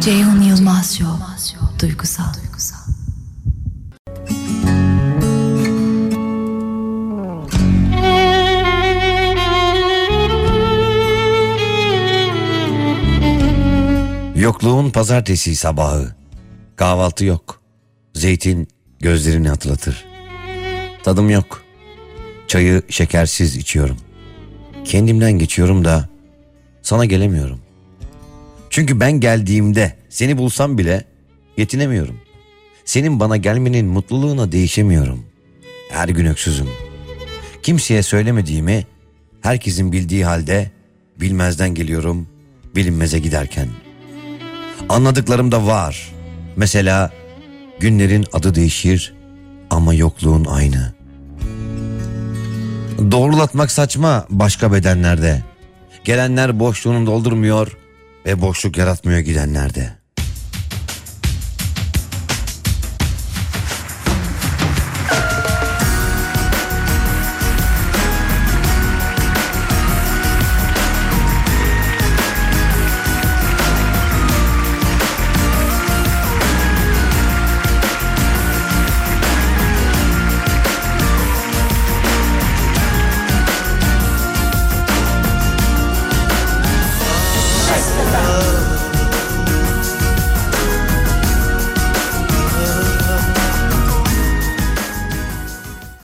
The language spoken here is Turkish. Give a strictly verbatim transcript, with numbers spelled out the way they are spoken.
Ceyhun Yılmaz Show. Duygusal. Yokluğun pazartesi sabahı. Kahvaltı yok. Zeytin gözlerini hatırlatır. Tadım yok. Çayı şekersiz içiyorum. Kendimden geçiyorum da sana gelemiyorum. Çünkü ben geldiğimde seni bulsam bile yetinemiyorum. Senin bana gelmenin mutluluğuna değişemiyorum. Her gün öksüzüm. Kimseye söylemediğimi herkesin bildiği halde bilmezden geliyorum bilinmeze giderken. Anladıklarım da var. Mesela günlerin adı değişir ama yokluğun aynı. Doğrulatmak saçma başka bedenlerde. Gelenler boşluğunu doldurmuyor ve boşluk yaratmıyor gidenlerde.